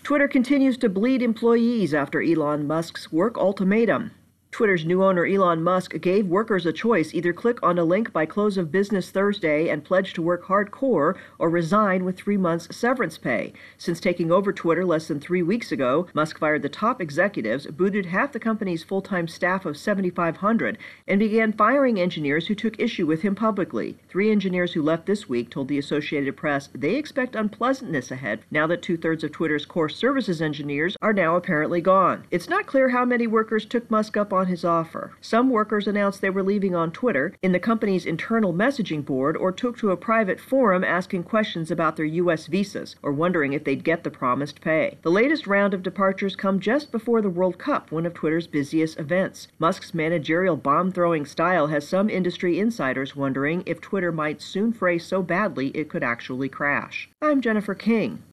Twitter continues to bleed employees after Elon Musk's work ultimatum. Twitter's new owner Elon Musk gave workers a choice: either click on a link by close of business Thursday and pledge to work hardcore, or resign with 3 months severance pay. Since taking over Twitter less than 3 weeks ago, Musk fired the top executives, booted half the company's full-time staff of 7,500, and began firing engineers who took issue with him publicly. 3 engineers who left this week told the Associated Press they expect unpleasantness ahead now that 2/3 of Twitter's core services engineers are now apparently gone. It's not clear how many workers took Musk up on his offer. Some workers announced they were leaving on Twitter, in the company's internal messaging board, or took to a private forum asking questions about their U.S. visas or wondering if they'd get the promised pay. The latest round of departures come just before the World Cup, one of Twitter's busiest events. Musk's managerial bomb-throwing style has some industry insiders wondering if Twitter might soon fray so badly it could actually crash. I'm Jennifer King.